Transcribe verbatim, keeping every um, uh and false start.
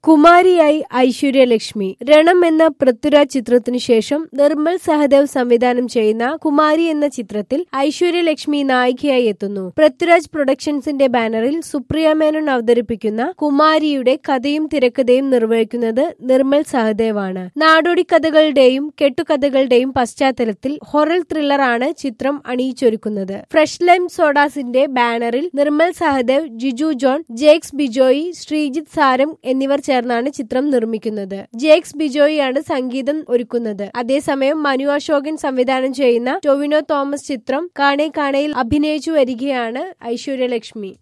കുമാരിയായി ഐശ്വര്യലക്ഷ്മി. രണം എന്ന പൃഥ്വിരാജ് ചിത്രത്തിനു ശേഷം നിർമ്മൽ സഹദേവ് സംവിധാനം ചെയ്യുന്ന കുമാരി എന്ന ചിത്രത്തിൽ ഐശ്വര്യലക്ഷ്മി നായികയായി എത്തുന്നു. പൃഥ്വിരാജ് പ്രൊഡക്ഷൻസിന്റെ ബാനറിൽ സുപ്രിയ മേനോൻ അവതരിപ്പിക്കുന്ന കുമാരിയുടെ കഥയും തിരക്കഥയും നിർവഹിക്കുന്നത് നിർമ്മൽ സഹദേവ് ആണ്. നാടോടി കഥകളുടെയും കെട്ടുകഥകളുടെയും പശ്ചാത്തലത്തിൽ ഹൊറർ ത്രില്ലറാണ് ചിത്രം അണിയിച്ചൊരുക്കുന്നത്. ഫ്രഷ് ലൈം സോഡാസിന്റെ ബാനറിൽ നിർമ്മൽ സഹദേവ്, ജിജു ജോൺ, ജേക്സ് ബിജോയി, ശ്രീജിത്ത് സാരം എന്നിവർ ചേർന്നാണ് ചിത്രം നിർമ്മിക്കുന്നത്. ജേക്സ് ബിജോയിയാണ് സംഗീതം ഒരുക്കുന്നത്. അതേസമയം മനു അശോകൻ സംവിധാനം ചെയ്യുന്ന ടൊവിനോ തോമസ് ചിത്രം കാണേ കാണേയിൽ അഭിനയിച്ചു വരികയാണ് ഐശ്വര്യലക്ഷ്മി.